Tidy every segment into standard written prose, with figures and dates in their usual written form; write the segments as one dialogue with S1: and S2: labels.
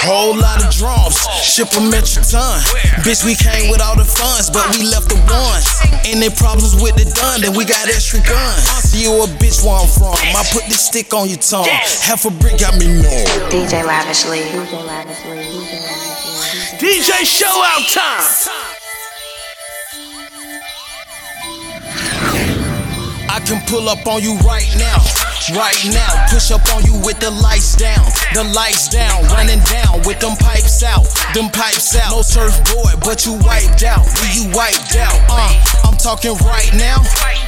S1: Whole lot of drums, ship a metric ton. Bitch, we came with all the funds, but we left the ones. Any problems with the done, then we got extra guns. See you a bitch where I'm from, I put this stick on your tongue. Half a brick got me numb.
S2: DJ Lavishly.
S3: DJ Show Out Time.
S1: I can pull up on you right now. Push up on you with the lights down, running down with them pipes out, No surfboard, but you wiped out, you wiped out. I'm talking right now,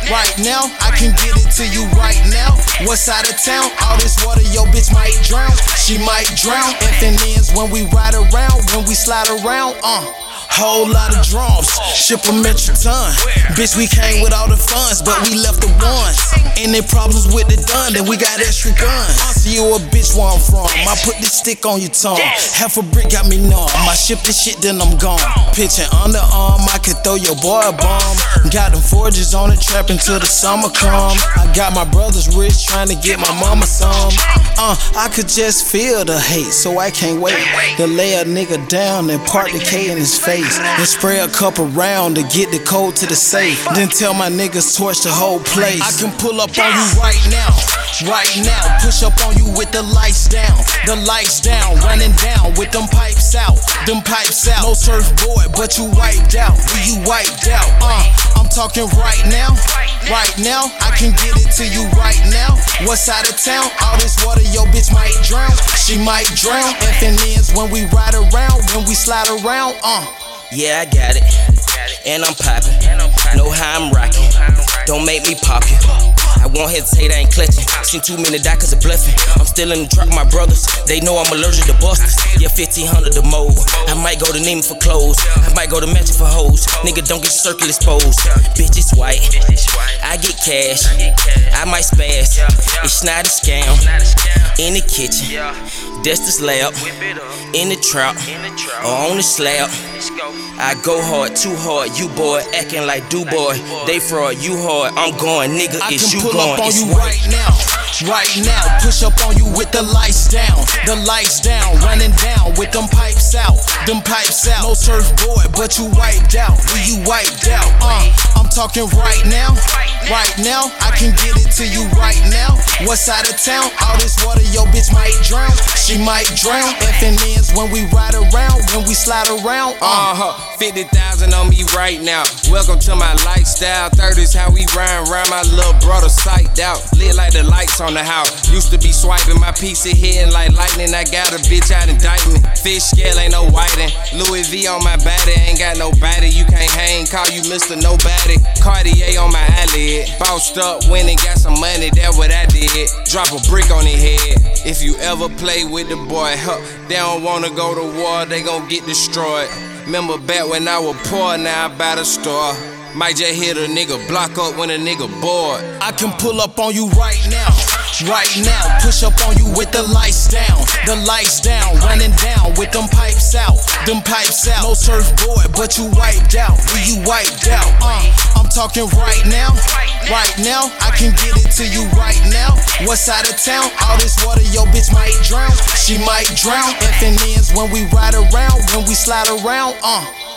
S1: I can get it to you right now. What side of town? All this water, your bitch might drown. She might drown. FNNs when we ride around, when we slide around. Whole lot of drums, ship a metric ton. Bitch, we came with all the funds, but we left the ones. Any problems with the done, then we got extra guns. See you a bitch where I'm from, I put this stick on your tongue. Half a brick got me numb, I ship this shit, then I'm gone. Pitching underarm, I could throw your boy a bomb. Got them forges on the trap until the summer come. I got my brothers rich, trying to get my mama some. I could just feel the hate, so I can't wait to lay a nigga down and part the K in his face. And spray a cup around to get the code to the safe. Then tell my niggas torch the whole place. I can pull up on you right now. Push up on you with the lights down, running down with them pipes out, No surfboard, but you wiped out, you wiped out. I'm talking right now, I can get it to you right now. What side of town? All this water, your bitch might drown. She might drown. FNNs when we ride around, when we slide around.
S4: Yeah, I got it, and I'm poppin'. Know how I'm rockin', don't make me pop you. I won't hesitate, I ain't clutching. Seen too many die cause of bluffing. I'm still in the truck, my brothers, they know I'm allergic to busters. Yeah, 1500 the mold. I might go to Neiman for clothes, I might go to Matching for hoes. Nigga, don't get circle exposed. Bitch, it's white, I get cash, I might spaz. It's not a scam. In the kitchen, that's the slab. In the trap, or on the slab. I go hard, too hard. You boy acting like do boy. They fraud, you hard. I'm going, nigga. Is you
S1: pull
S4: going?
S1: Up on you right now. Push up on you with the lights down, running down with them pipes out, No surfboard, but you wiped out, you wiped out. I'm talking right now, I can get it to you right now. What side of town? All this water, your bitch might drown. She might drown. FNNs when we ride around, when we slide around.
S5: 50,000 on me right now. Welcome to my lifestyle. 30's how we ride around. My little brother psyched out. Lit like the lights on the house. Used to be swiping my piece of hitting like lightning. I got a bitch out indictment. Fish scale ain't no whiting. Louis V on my body. Ain't got no body. You can't hang. Call you Mr. Nobody. Cartier on my eyelid. Bossed up, winning, got some money. That's what I did. Drop a brick on his head. If you ever play with the boy, they don't wanna go to war. They gon' get destroyed. Remember back when I was poor, now I buy the store. Might just hit a nigga block up when a nigga bored.
S1: I can pull up on you right now. Push up on you with the lights down, running down with them pipes out, No surfboard, but you wiped out, you wiped out. I'm talking right now, I can get it to you right now. What side of town? All this water, your bitch might drown. She might drown. FNNs when we ride around, when we slide around.